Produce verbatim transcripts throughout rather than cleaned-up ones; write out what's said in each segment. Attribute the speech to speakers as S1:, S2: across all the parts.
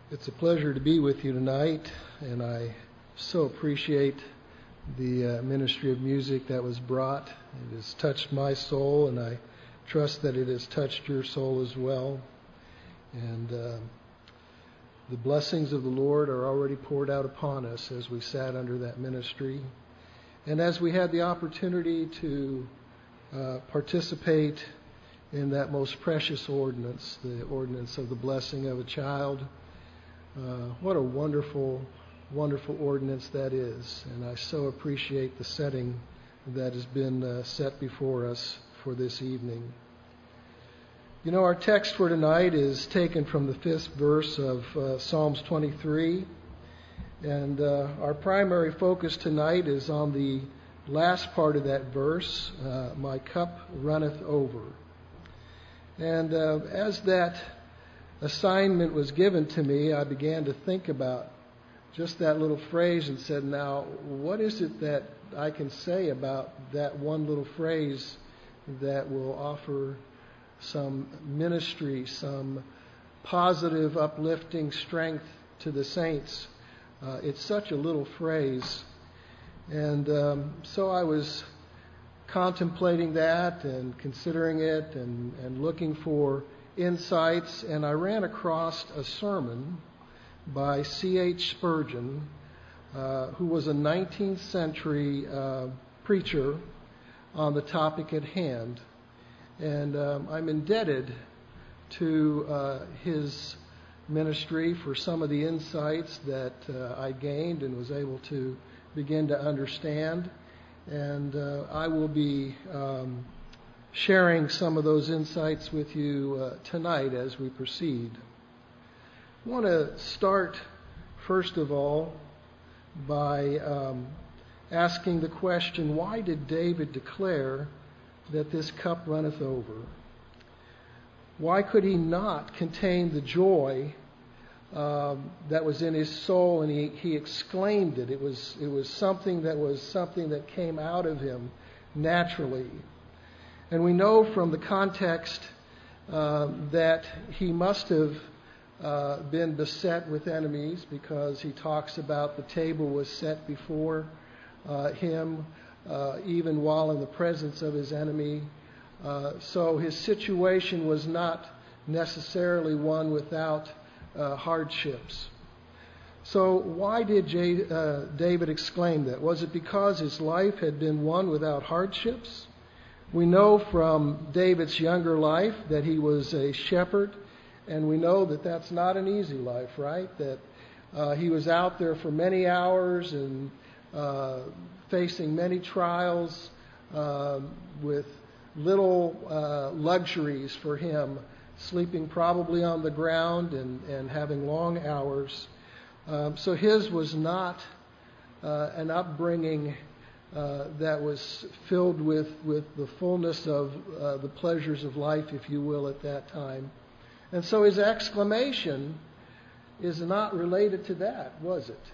S1: It's a pleasure to be with you tonight, and I so appreciate the uh, ministry of music that was brought. It has touched my soul, and I trust that it has touched your soul as well. And uh, the blessings of the Lord are already poured out upon us as we sat under that ministry. And as we had the opportunity to uh, participate in that most precious ordinance, the ordinance of the blessing of a child, Uh, what a wonderful, wonderful ordinance that is. And I so appreciate the setting that has been uh, set before us for this evening. You know, our text for tonight is taken from the fifth verse of uh, Psalms twenty-three. And uh, our primary focus tonight is on the last part of that verse, uh, my cup runneth over. And uh, as that assignment was given to me, I began to think about just that little phrase and said, now, what is it that I can say about that one little phrase that will offer some ministry, some positive, uplifting strength to the saints? Uh, it's such a little phrase. And um, so I was contemplating that and considering it and, and looking for insights, and I ran across a sermon by C H Spurgeon, uh, who was a nineteenth century uh, preacher on the topic at hand. And um, I'm indebted to uh, his ministry for some of the insights that uh, I gained and was able to begin to understand. And uh, I will be um, sharing some of those insights with you uh, tonight as we proceed. I want to start, first of all, by um, asking the question, why did David declare that this cup runneth over? Why could he not contain the joy um, that was in his soul, and he, he exclaimed it? It was, it was something that was something that came out of him naturally. And we know from the context uh, that he must have uh, been beset with enemies, because he talks about the table was set before uh, him, uh, even while in the presence of his enemy. Uh, so his situation was not necessarily one without uh, hardships. So why did J- uh, David exclaim that? Was it because his life had been one without hardships? We know from David's younger life that he was a shepherd, and we know that that's not an easy life, right? That uh, he was out there for many hours and uh, facing many trials uh, with little uh, luxuries for him, sleeping probably on the ground and, and having long hours. Um, so his was not uh, an upbringing Uh, that was filled with, with the fullness of uh, the pleasures of life, if you will, at that time. And so his exclamation is not related to that, was it?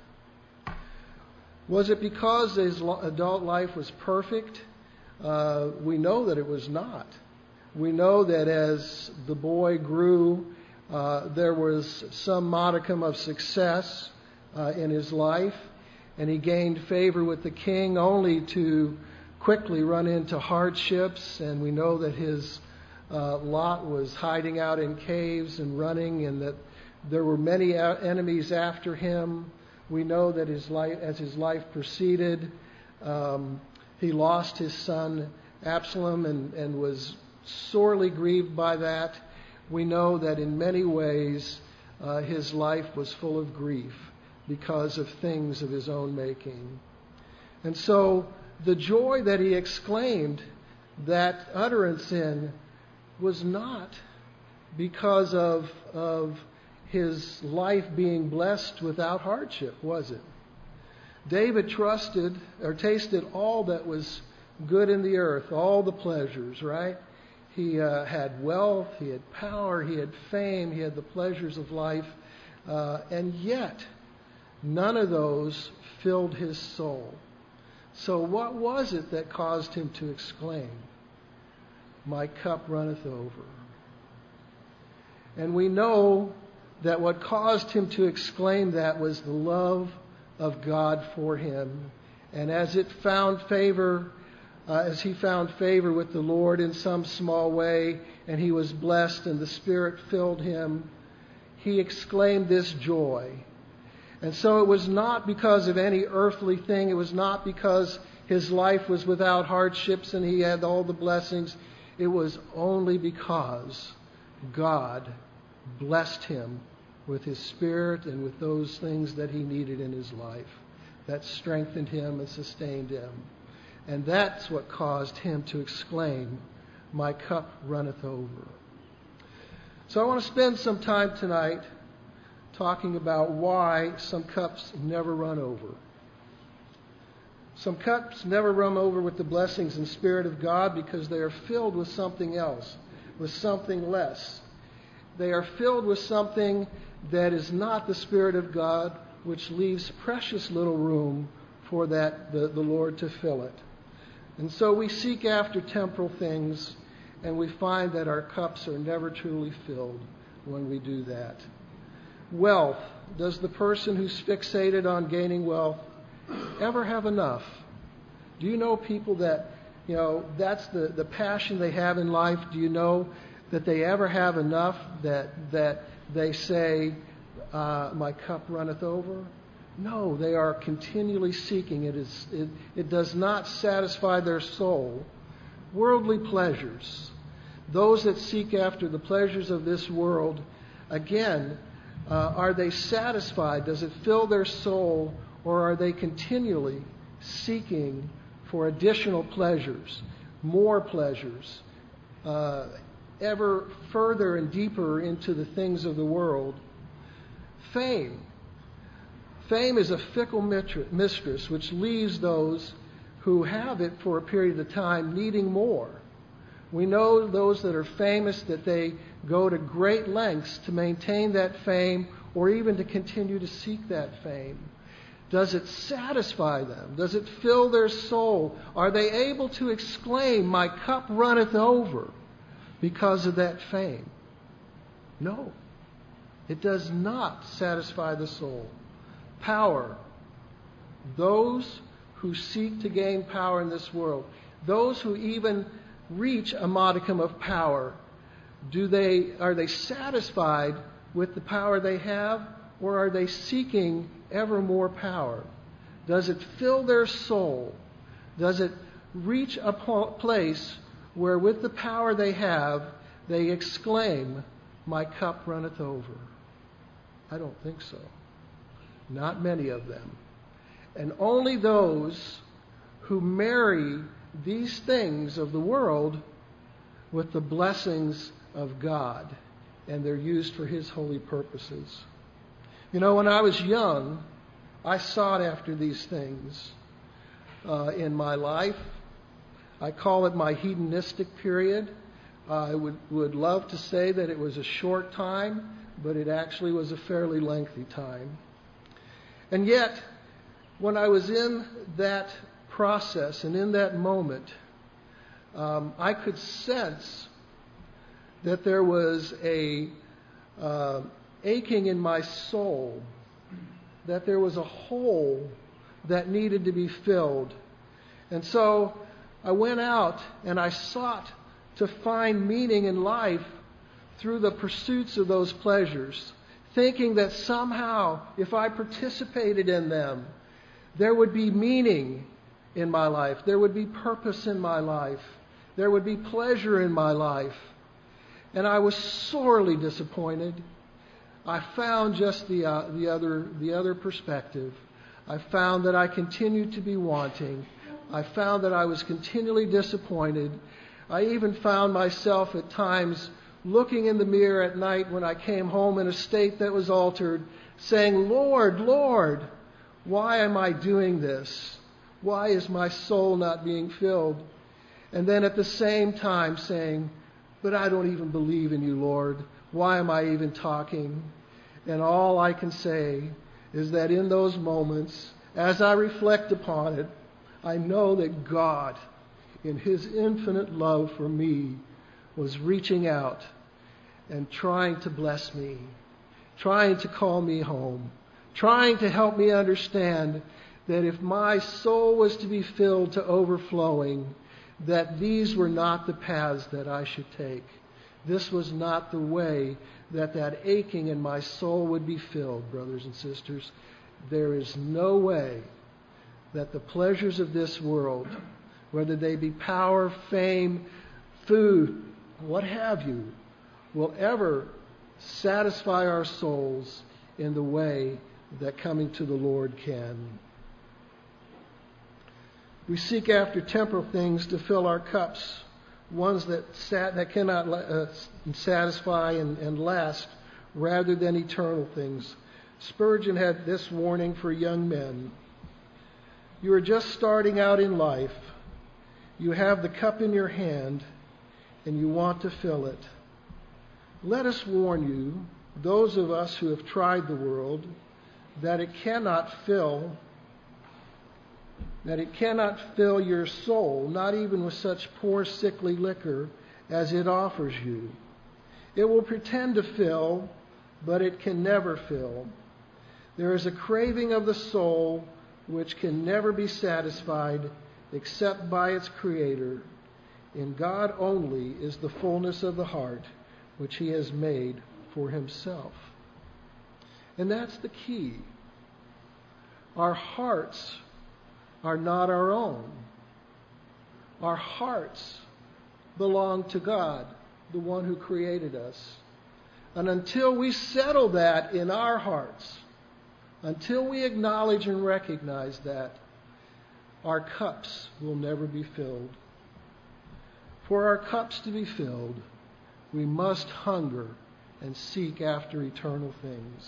S1: Was it because his adult life was perfect? Uh, we know that it was not. We know that as the boy grew, uh, there was some modicum of success uh, in his life. And he gained favor with the king, only to quickly run into hardships. And we know that his uh, Lot was hiding out in caves and running, and that there were many enemies after him. We know that his life, as his life proceeded, um, he lost his son Absalom and, and was sorely grieved by that. We know that in many ways uh, his life was full of grief because of things of his own making. And so the joy that he exclaimed that utterance in was not because of, of his life being blessed without hardship, was it? David trusted or tasted all that was good in the earth, all the pleasures, right? He uh, had wealth, he had power, he had fame, he had the pleasures of life, uh, and yet none of those filled his soul. So what was it that caused him to exclaim, my cup runneth over? And we know that what caused him to exclaim that was the love of God for him. And as it found favor, uh, as he found favor with the Lord in some small way, and he was blessed and the Spirit filled him, he exclaimed this joy. And so it was not because of any earthly thing. It was not because his life was without hardships and he had all the blessings. It was only because God blessed him with his Spirit and with those things that he needed in his life that strengthened him and sustained him. And that's what caused him to exclaim, "My cup runneth over." So I want to spend some time tonight talking about why some cups never run over. Some cups never run over with the blessings and Spirit of God because they are filled with something else, with something less. They are filled with something that is not the Spirit of God, which leaves precious little room for that the, the Lord to fill it. And so we seek after temporal things, and we find that our cups are never truly filled when we do that. Wealth. Does the person who's fixated on gaining wealth ever have enough? Do you know people that, you know, that's the, the passion they have in life? Do you know that they ever have enough that that they say, uh, "My cup runneth over"? No, they are continually seeking. It is it, it does not satisfy their soul. Worldly pleasures. Those that seek after the pleasures of this world, again, uh, are they satisfied? Does it fill their soul, or are they continually seeking for additional pleasures, more pleasures, uh, ever further and deeper into the things of the world? Fame. Fame is a fickle mistress which leaves those who have it for a period of time needing more. We know those that are famous that they go to great lengths to maintain that fame or even to continue to seek that fame. Does it satisfy them? Does it fill their soul? Are they able to exclaim, "My cup runneth over," because of that fame? No. It does not satisfy the soul. Power. Those who seek to gain power in this world, those who even reach a modicum of power, do they are they satisfied with the power they have, or are they seeking ever more power? Does it fill their soul? Does it reach a place where with the power they have, they exclaim, "My cup runneth over"? I don't think so. Not many of them. And only those who marry these things of the world with the blessings of God, and they're used for His holy purposes. You know, when I was young, I sought after these things uh, in my life. I call it my hedonistic period. I would, would love to say that it was a short time, but it actually was a fairly lengthy time. And yet, when I was in that process and in that moment, um, I could sense that there was a uh, aching in my soul, that there was a hole that needed to be filled. And so I went out and I sought to find meaning in life through the pursuits of those pleasures, thinking that somehow, if I participated in them, there would be meaning in my life, there would be purpose in my life, there would be pleasure in my life. And I was sorely disappointed. I found just the uh, the other the other perspective. I found that I continued to be wanting. I found that I was continually disappointed. I even found myself at times looking in the mirror at night when I came home in a state that was altered, saying, "Lord, Lord, why am I doing this? Why is my soul not being filled?" And then at the same time saying, "But I don't even believe in you, Lord. Why am I even talking?" And all I can say is that in those moments, as I reflect upon it, I know that God, in His infinite love for me, was reaching out and trying to bless me trying to call me home, trying to help me understand that if my soul was to be filled to overflowing, that these were not the paths that I should take. This was not the way that that aching in my soul would be filled, brothers and sisters. There is no way that the pleasures of this world, whether they be power, fame, food, what have you, will ever satisfy our souls in the way that coming to the Lord can. We seek after temporal things to fill our cups, ones that sat, that cannot uh, satisfy and, and last, rather than eternal things. Spurgeon had this warning for young men. You are just starting out in life. You have the cup in your hand, and you want to fill it. Let us warn you, those of us who have tried the world, that it cannot fill that it cannot fill your soul, not even with such poor, sickly liquor as it offers you. It will pretend to fill, but it can never fill. There is a craving of the soul which can never be satisfied except by its Creator. In God only is the fullness of the heart which He has made for Himself. And that's the key. Our hearts are not our own. Our hearts belong to God, the one who created us. And until we settle that in our hearts, until we acknowledge and recognize that, our cups will never be filled. For our cups to be filled, we must hunger and seek after eternal things.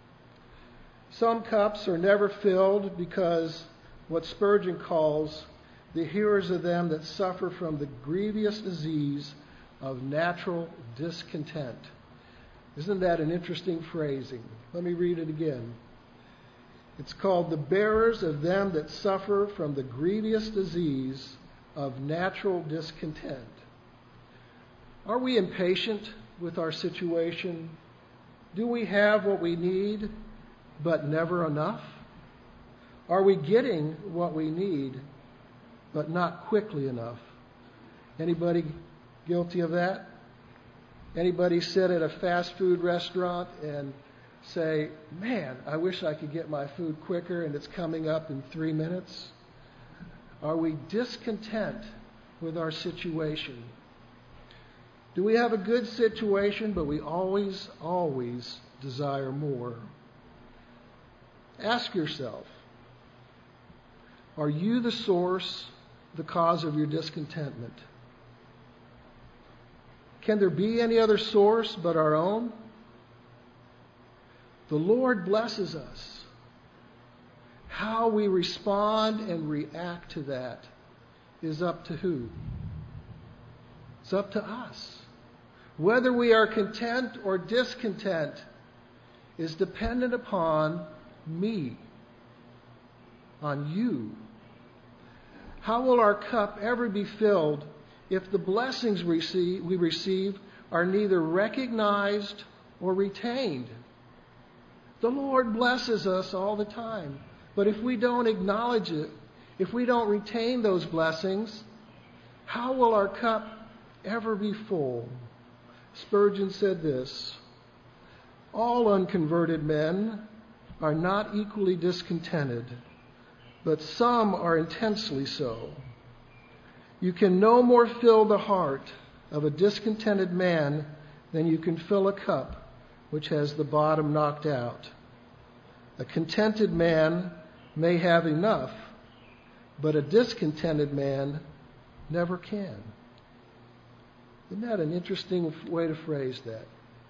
S1: Some cups are never filled because what Spurgeon calls the hearers of them that suffer from the grievous disease of natural discontent. Isn't that an interesting phrasing? Let me read it again. It's called the bearers of them that suffer from the grievous disease of natural discontent. Are we impatient with our situation? Do we have what we need, but never enough? Are we getting what we need, but not quickly enough? Anybody guilty of that? Anybody sit at a fast food restaurant and say, man, I wish I could get my food quicker and it's coming up in three minutes? Are we discontent with our situation? Do we have a good situation, but we always, always desire more? Ask yourself, are you the source, the cause of your discontentment? Can there be any other source but our own? The Lord blesses us. How we respond and react to that is up to who? It's up to us. Whether we are content or discontent is dependent upon me, on you. How will our cup ever be filled if the blessings we receive, we receive are neither recognized or retained? The Lord blesses us all the time. But if we don't acknowledge it, if we don't retain those blessings, how will our cup ever be full? Spurgeon said this, all unconverted men are not equally discontented, but some are intensely so. You can no more fill the heart of a discontented man than you can fill a cup which has the bottom knocked out. A contented man may have enough, but a discontented man never can. Isn't that an interesting way to phrase that?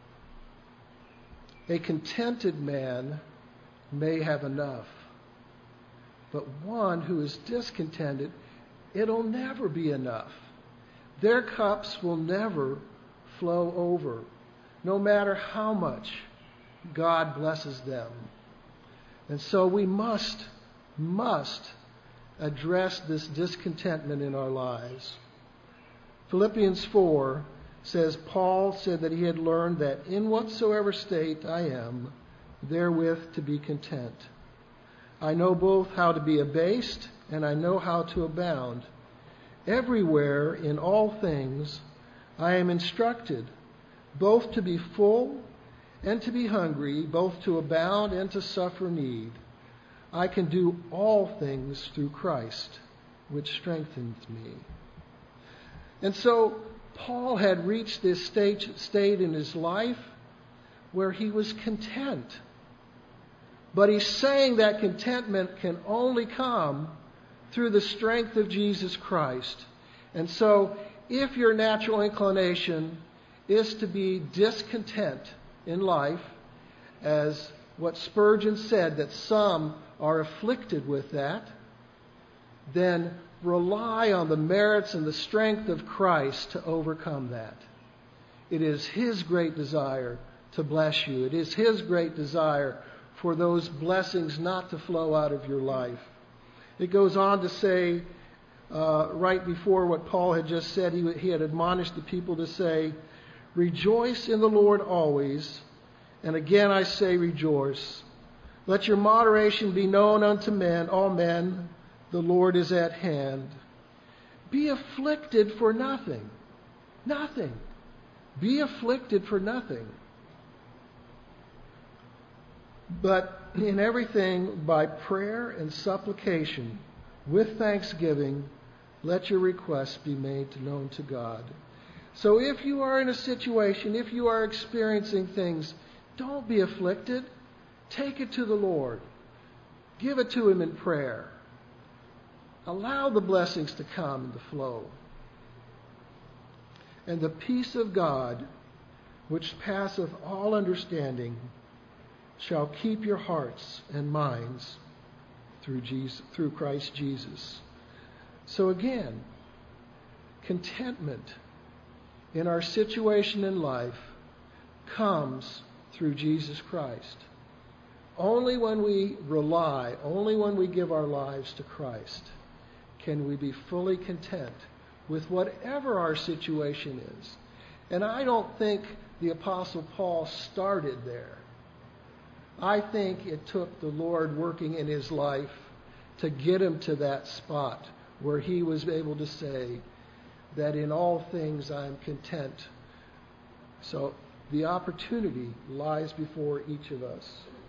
S1: A contented man may have enough, but one who is discontented, it'll never be enough. Their cups will never flow over, no matter how much God blesses them. And so we must, must address this discontentment in our lives. Philippians four says, Paul said that he had learned that in whatsoever state I am, therewith to be content. I know both how to be abased, and I know how to abound. Everywhere, in all things, I am instructed, both to be full and to be hungry, both to abound and to suffer need. I can do all things through Christ, which strengthens me. And so, Paul had reached this stage, state in his life where he was content. But he's saying that contentment can only come through the strength of Jesus Christ. And so, if your natural inclination is to be discontent in life, as what Spurgeon said, that some are afflicted with that, then rely on the merits and the strength of Christ to overcome that. It is His great desire to bless you. It is His great desire for those blessings not to flow out of your life. It goes on to say, uh, right before what Paul had just said, he, he had admonished the people to say, rejoice in the Lord always, and again I say rejoice. Let your moderation be known unto men, all men, the Lord is at hand. Be afflicted for nothing. Nothing. Be afflicted for nothing. But in everything, by prayer and supplication, with thanksgiving, let your requests be made known to God. So if you are in a situation, if you are experiencing things, don't be afflicted. Take it to the Lord. Give it to Him in prayer. Allow the blessings to come and to flow. And the peace of God, which passeth all understanding, shall keep your hearts and minds through Jesus, through Christ Jesus. So again, contentment in our situation in life comes through Jesus Christ. Only when we rely, only when we give our lives to Christ, can we be fully content with whatever our situation is. And I don't think the Apostle Paul started there. I think it took the Lord working in his life to get him to that spot where he was able to say that in all things I am content. So the opportunity lies before each of us.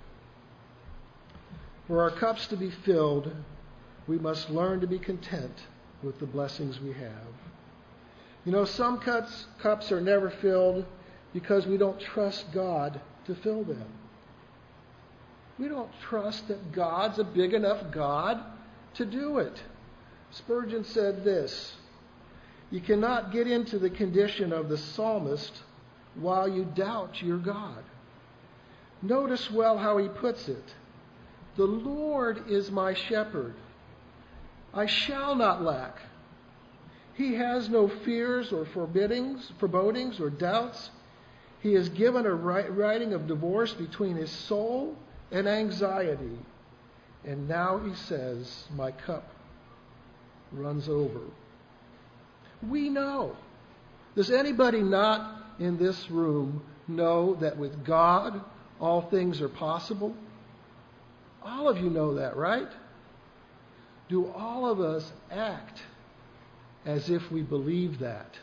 S1: For our cups to be filled, we must learn to be content with the blessings we have. You know, some cups, cups are never filled because we don't trust God to fill them. We don't trust that God's a big enough God to do it. Spurgeon said this, you cannot get into the condition of the psalmist while you doubt your God. Notice well how he puts it. The Lord is my shepherd. I shall not lack. He has no fears or forebodings, forebodings or doubts. He has given a writing of divorce between his soul and anxiety. And now he says, my cup runs over. We know. Does anybody not in this room know that with God all things are possible? All of you know that, right? Do all of us act as if we believe that?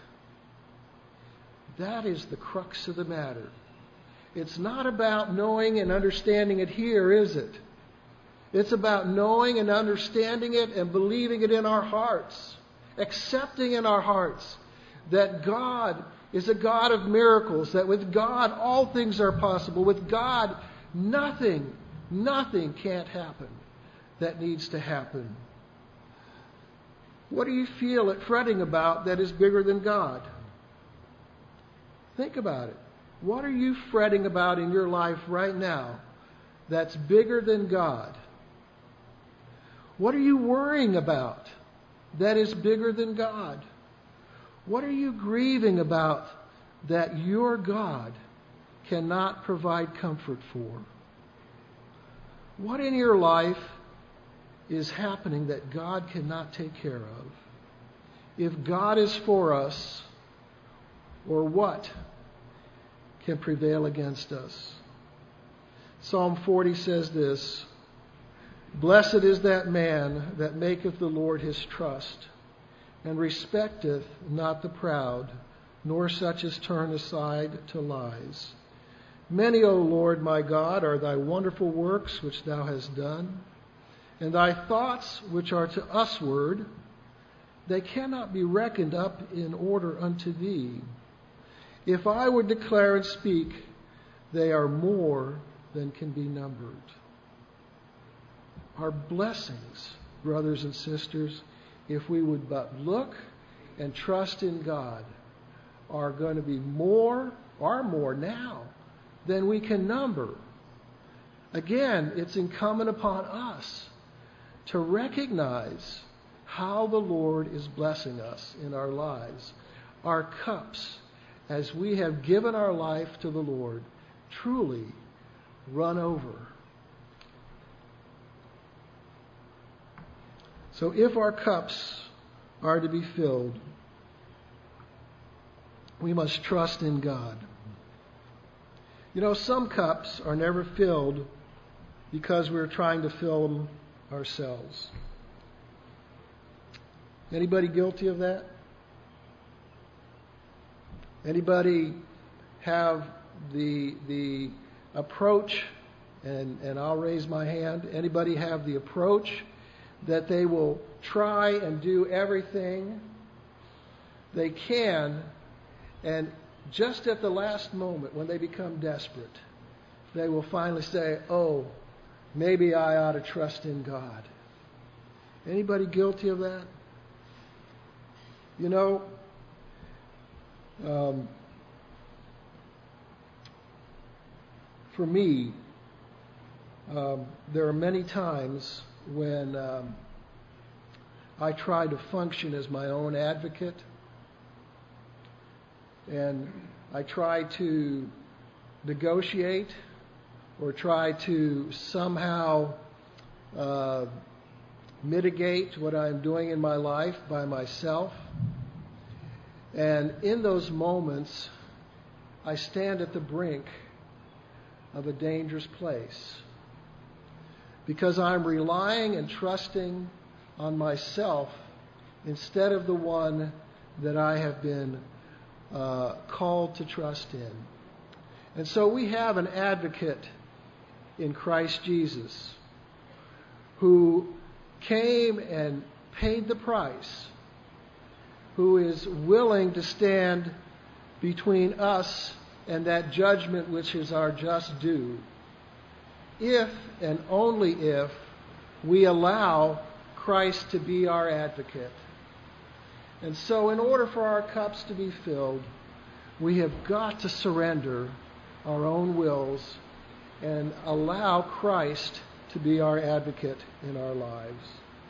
S1: That is the crux of the matter. It's not about knowing and understanding it here, is it? It's about knowing and understanding it and believing it in our hearts, accepting in our hearts that God is a God of miracles, that with God all things are possible. With God, nothing, nothing can't happen that needs to happen. What do you feel at fretting about that is bigger than God? Think about it. What are you fretting about in your life right now that's bigger than God? What are you worrying about that is bigger than God? What are you grieving about that your God cannot provide comfort for? What in your life is happening that God cannot take care of? If God is for us, or what can prevail against us? Psalm forty says this, "Blessed is that man that maketh the Lord his trust, and respecteth not the proud, nor such as turn aside to lies. Many, O Lord my God, are thy wonderful works which thou hast done, and thy thoughts which are to usward, they cannot be reckoned up in order unto thee. If I would declare and speak, they are more than can be numbered." Our blessings, brothers and sisters, if we would but look and trust in God, are going to be more, are more now than we can number. Again, it's incumbent upon us to recognize how the Lord is blessing us in our lives. Our cups, as we have given our life to the Lord, truly run over. So if our cups are to be filled, we must trust in God. You know, some cups are never filled because we're trying to fill them ourselves. Anybody guilty of that? Anybody have the the approach, and, and I'll raise my hand, anybody have the approach that they will try and do everything they can, and just at the last moment when they become desperate, they will finally say, oh, maybe I ought to trust in God. Anybody guilty of that? You know, um, for me, um, there are many times when um, I try to function as my own advocate, and I try to negotiate or try to somehow uh, mitigate what I'm doing in my life by myself. And in those moments, I stand at the brink of a dangerous place, because I'm relying and trusting on myself instead of the one that I have been uh, called to trust in. And so we have an advocate in Christ Jesus who came and paid the price, who is willing to stand between us and that judgment which is our just due, if and only if we allow Christ to be our advocate. And so in order for our cups to be filled, we have got to surrender our own wills and allow Christ to be our advocate in our lives.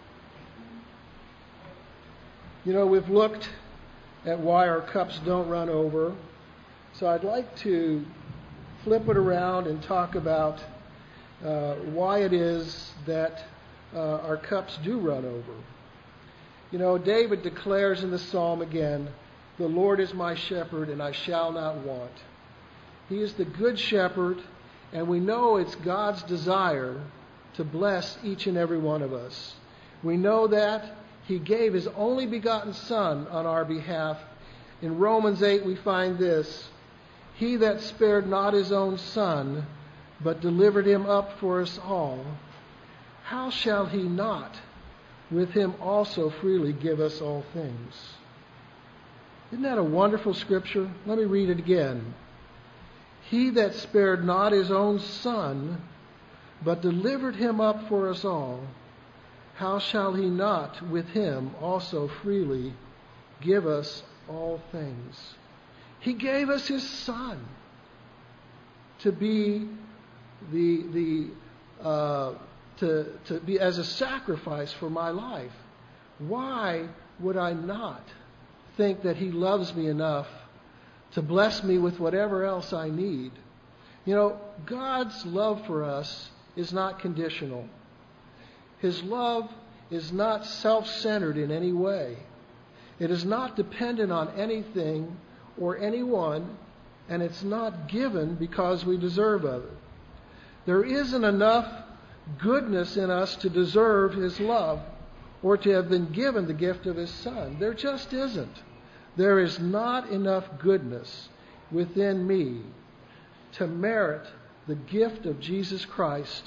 S1: You know, we've looked at why our cups don't run over, so I'd like to flip it around and talk about uh, why it is that uh, our cups do run over. You know, David declares in the psalm again, "The Lord is my shepherd, and I shall not want." He is the good shepherd, and we know it's God's desire to bless each and every one of us. We know that He gave His only begotten Son on our behalf. In Romans eight we find this, "He that spared not His own Son, but delivered Him up for us all, how shall He not with Him also freely give us all things?" Isn't that a wonderful scripture? Let me read it again. "He that spared not His own Son, but delivered Him up for us all, how shall He not with Him also freely give us all things?" He gave us His Son to be the the uh, to to be as a sacrifice for my life. Why would I not think that He loves me enough to bless me with whatever else I need? You know, God's love for us is not conditional. His love is not self-centered in any way. It is not dependent on anything or anyone, and it's not given because we deserve of it. There isn't enough goodness in us to deserve His love or to have been given the gift of His Son. There just isn't. There is not enough goodness within me to merit the gift of Jesus Christ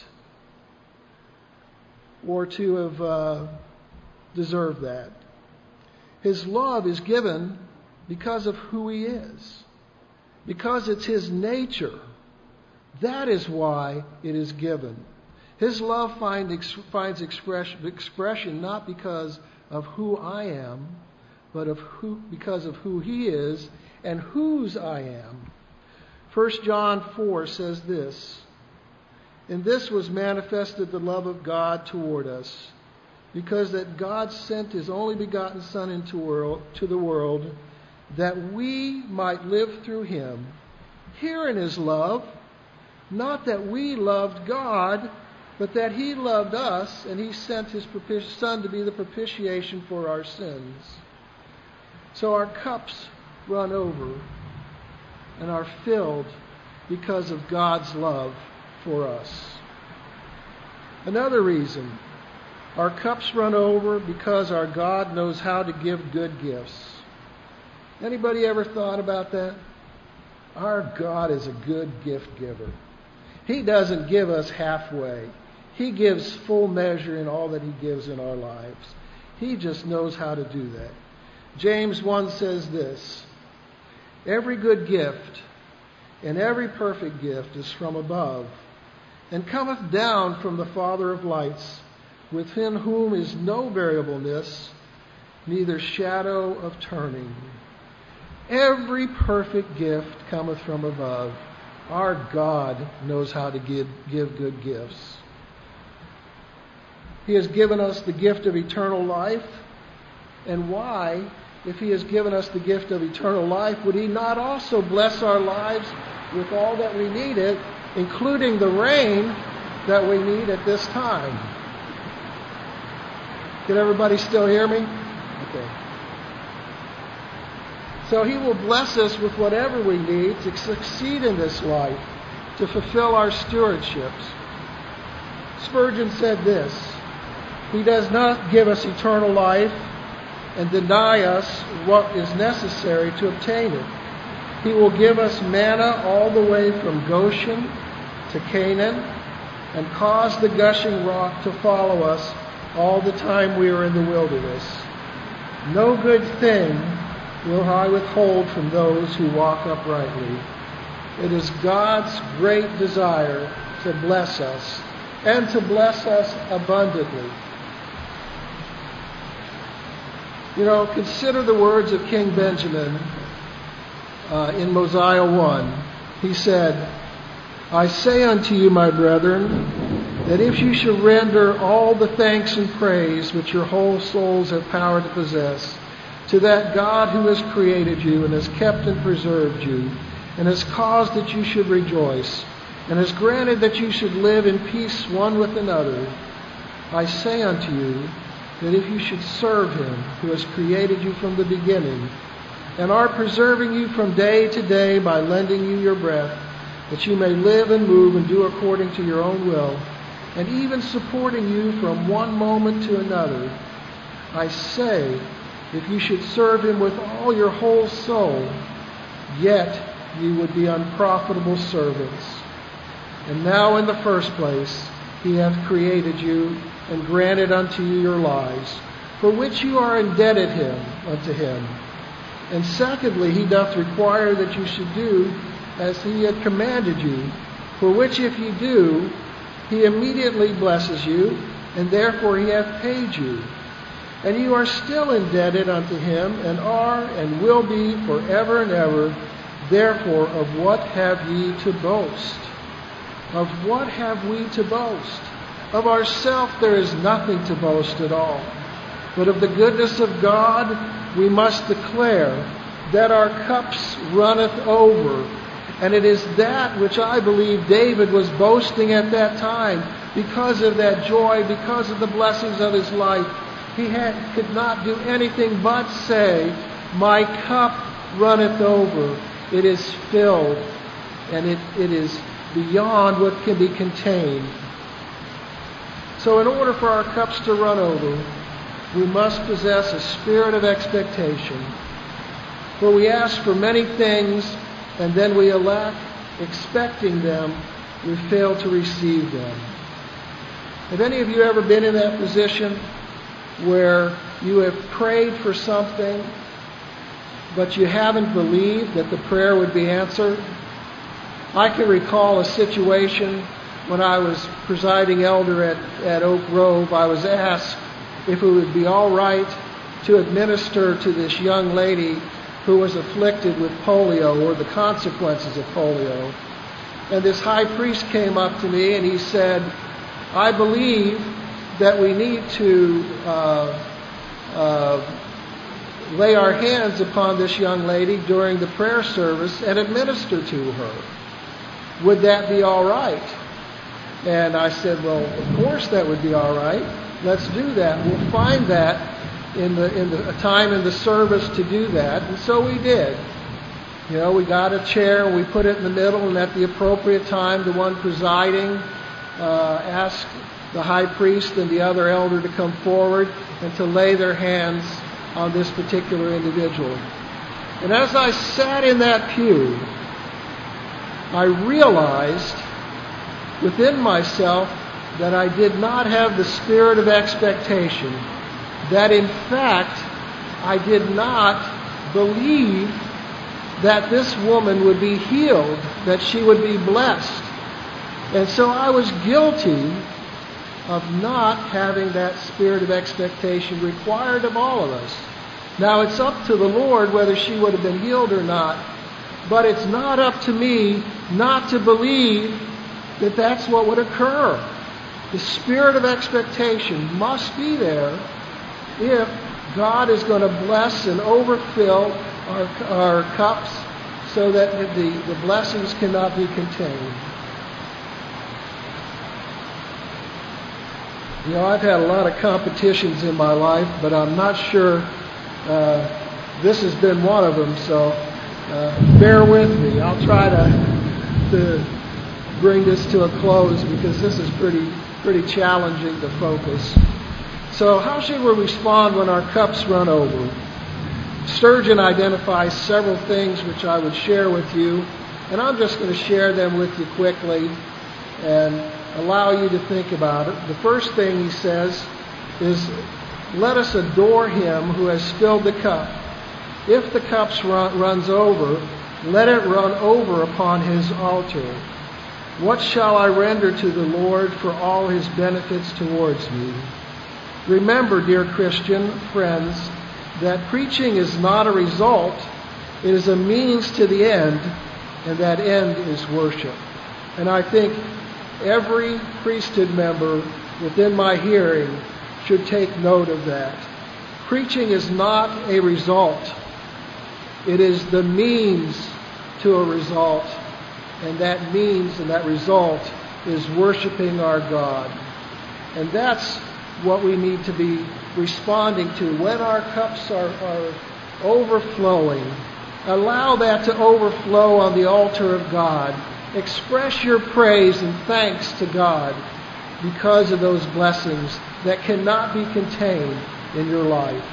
S1: or to have uh, deserved that. His love is given because of who He is, because it's His nature. That is why it is given. His love find, ex, finds expression, expression not because of who I am, but of who, because of who He is and whose I am. First John four says this, "In this was manifested the love of God toward us, because that God sent His only begotten Son into world, to the world, that we might live through Him. Herein is love, not that we loved God, but that He loved us, and He sent His Son to be the propitiation for our sins." So our cups run over and are filled because of God's love for us. Another reason, our cups run over because our God knows how to give good gifts. Anybody ever thought about that? Our God is a good gift giver. He doesn't give us halfway. He gives full measure in all that He gives in our lives. He just knows how to do that. James one says this, "Every good gift and every perfect gift is from above, and cometh down from the Father of lights, within whom is no variableness, neither shadow of turning." Every perfect gift cometh from above. Our God knows how to give, give good gifts. He has given us the gift of eternal life. And why, if He has given us the gift of eternal life, would He not also bless our lives with all that we needed, including the rain that we need at this time? Can everybody still hear me? Okay. So He will bless us with whatever we need to succeed in this life, to fulfill our stewardships. Spurgeon said this, "He does not give us eternal life and deny us what is necessary to obtain it. He will give us manna all the way from Goshen to Canaan, and cause the gushing rock to follow us all the time we are in the wilderness. No good thing will I withhold from those who walk uprightly." It is God's great desire to bless us, and to bless us abundantly. You know, consider the words of King Benjamin uh, in Mosiah one. He said, "I say unto you, my brethren, that if you shall render all the thanks and praise which your whole souls have power to possess, to that God who has created you and has kept and preserved you, and has caused that you should rejoice, and has granted that you should live in peace one with another, I say unto you, that if you should serve Him who has created you from the beginning, and are preserving you from day to day by lending you your breath, that you may live and move and do according to your own will, and even supporting you from one moment to another, I say, if you should serve Him with all your whole soul, yet you would be unprofitable servants. And now in the first place, He hath created you and granted unto you your lives, for which you are indebted him unto Him. And secondly, He doth require that you should do as He had commanded you, for which if you do, He immediately blesses you, and therefore He hath paid you. And you are still indebted unto Him, and are and will be forever and ever. Therefore, of what have ye to boast? Of what have we to boast? Of ourselves there is nothing to boast at all. But of the goodness of God we must declare that our cups runneth over. And it is that which I believe David was boasting at that time, because of that joy, because of the blessings of his life. He had, could not do anything but say, my cup runneth over. It is filled, and it, it is beyond what can be contained. So in order for our cups to run over, we must possess a spirit of expectation. For we ask for many things, and then we elect, expecting them, we fail to receive them. Have any of you ever been in that position where you have prayed for something, but you haven't believed that the prayer would be answered? I can recall a situation when I was presiding elder at, at Oak Grove. I was asked if it would be all right to administer to this young lady who was afflicted with polio, or the consequences of polio. And this high priest came up to me and he said, I believe that we need to uh, uh, lay our hands upon this young lady during the prayer service and administer to her. Would that be all right? And I said, well, of course that would be all right. Let's do that. We'll find that in the in the a time in the service to do that. And so we did. You know, we got a chair, we put it in the middle, and at the appropriate time, the one presiding uh, asked the high priest and the other elder to come forward and to lay their hands on this particular individual. And as I sat in that pew, I realized within myself that I did not have the spirit of expectation, that in fact I did not believe that this woman would be healed, that she would be blessed. And so I was guilty of not having that spirit of expectation required of all of us. Now it's up to the Lord whether she would have been healed or not, but it's not up to me not to believe that that's what would occur. The spirit of expectation must be there if God is going to bless and overfill our, our cups so that the, the blessings cannot be contained. You know, I've had a lot of competitions in my life, but I'm not sure uh, this has been one of them, so uh, bear with me. I'll try to, to bring this to a close because this is pretty, pretty challenging to focus. So how should we respond when our cups run over? Sturgeon identifies several things which I would share with you, and I'm just going to share them with you quickly and allow you to think about it. The first thing he says is, let us adore him who has filled the cup. If the cup run, runs over, let it run over upon his altar. What shall I render to the Lord for all his benefits towards me? Remember, dear Christian friends, that preaching is not a result, it is a means to the end, and that end is worship. And I think every priesthood member within my hearing should take note of that. Preaching is not a result. It is the means to a result. And that means and that result is worshiping our God. And that's what we need to be responding to. When our cups are, are overflowing, allow that to overflow on the altar of God. Express your praise and thanks to God because of those blessings that cannot be contained in your life.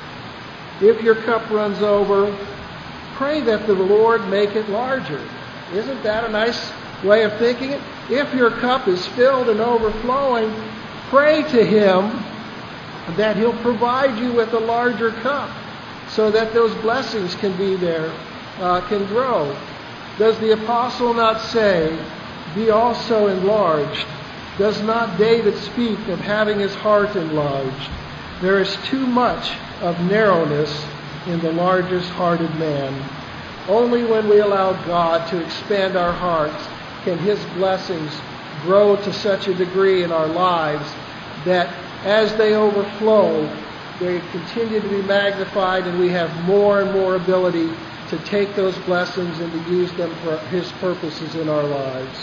S1: If your cup runs over, pray that the Lord make it larger. Isn't that a nice way of thinking it? If your cup is filled and overflowing, pray to Him that He'll provide you with a larger cup so that those blessings can be there, uh, can grow. Does the apostle not say, be also enlarged? Does not David speak of having his heart enlarged? There is too much of narrowness in the largest hearted man. Only when we allow God to expand our hearts can His blessings grow to such a degree in our lives that as they overflow, they continue to be magnified and we have more and more ability to take those blessings and to use them for His purposes in our lives.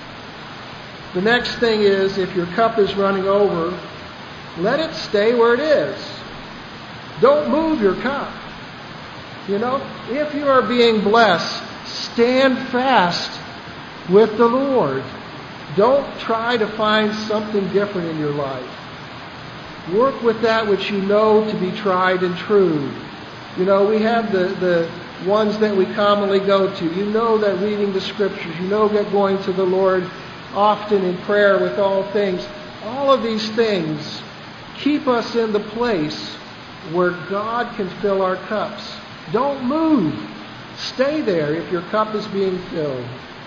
S1: The next thing is, if your cup is running over, let it stay where it is. Don't move your cup. You know, if you are being blessed, stand fast with the Lord. Don't try to find something different in your life. Work with that which you know to be tried and true. You know, we have the, the ones that we commonly go to. You know that reading the Scriptures. You know that going to the Lord often in prayer with all things. All of these things keep us in the place where God can fill our cups. Don't move. Stay there if your cup is being filled.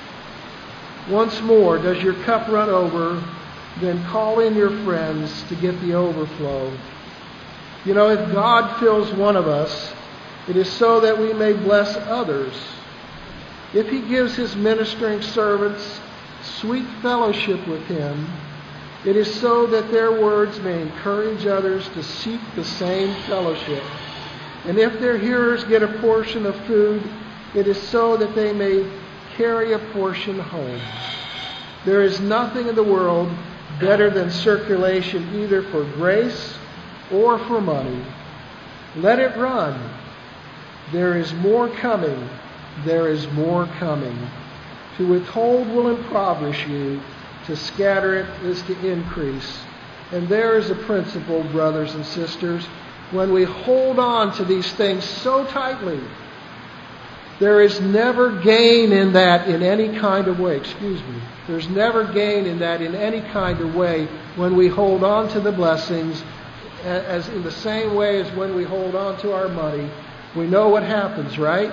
S1: Once more, does your cup run over? Then call in your friends to get the overflow. You know, if God fills one of us, it is so that we may bless others. If He gives His ministering servants sweet fellowship with Him, it is so that their words may encourage others to seek the same fellowship. And if their hearers get a portion of food, it is so that they may carry a portion home. There is nothing in the world better than circulation, either for grace or for money. Let it run. There is more coming. There is more coming. To withhold will impoverish you. To scatter it is to increase. And there is a principle, brothers and sisters. When we hold on to these things so tightly, there is never gain in that in any kind of way. Excuse me. There's never gain in that in any kind of way when we hold on to the blessings as in the same way as when we hold on to our money. We know what happens, right?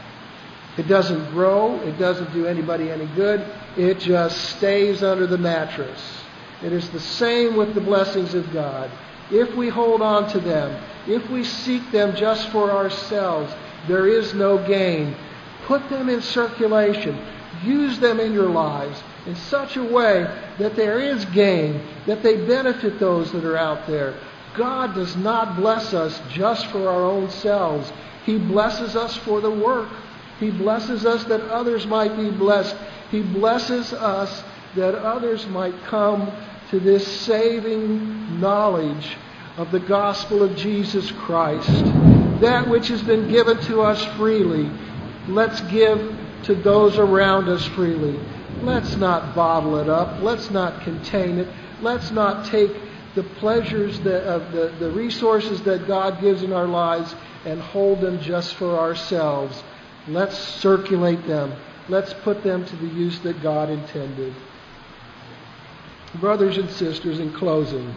S1: It doesn't grow. It doesn't do anybody any good. It just stays under the mattress. It is the same with the blessings of God. If we hold on to them, if we seek them just for ourselves, there is no gain. Put them in circulation. Use them in your lives in such a way that there is gain, that they benefit those that are out there. God does not bless us just for our own selves. He blesses us for the work. He blesses us that others might be blessed. He blesses us that others might come to this saving knowledge of the gospel of Jesus Christ. That which has been given to us freely, let's give to those around us freely. Let's not bottle it up. Let's not contain it. Let's not take the pleasures that, of the, the resources that God gives in our lives and hold them just for ourselves. Let's circulate them. Let's put them to the use that God intended. Brothers and sisters, in closing,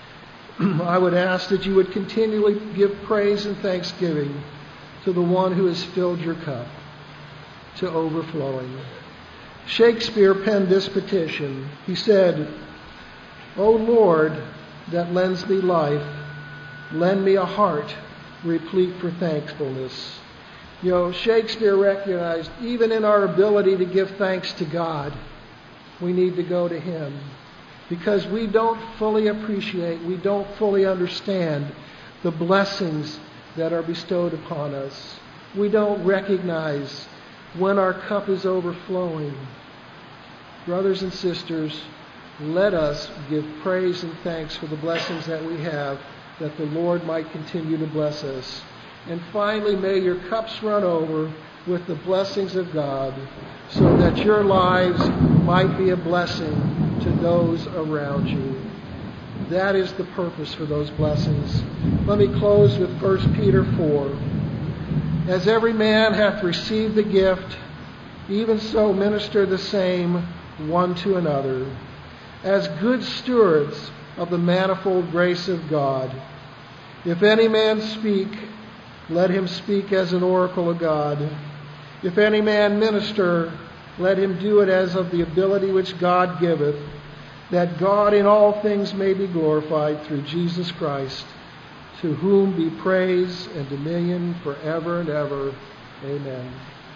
S1: I would ask that you would continually give praise and thanksgiving to the one who has filled your cup to overflowing. Shakespeare penned this petition. He said, "O Lord, that lends me life, lend me a heart replete for thankfulness." You know, Shakespeare recognized even in our ability to give thanks to God, we need to go to Him. Because we don't fully appreciate, we don't fully understand the blessings that are bestowed upon us. We don't recognize when our cup is overflowing. Brothers and sisters, let us give praise and thanks for the blessings that we have, that the Lord might continue to bless us. And finally, may your cups run over with the blessings of God, so that your lives might be a blessing to those around you. That is the purpose for those blessings. Let me close with First Peter four. As every man hath received the gift, even so minister the same one to another, as good stewards of the manifold grace of God. If any man speak, let him speak as an oracle of God. If any man minister, let him do it as of the ability which God giveth, that God in all things may be glorified through Jesus Christ, to whom be praise and dominion forever and ever. Amen.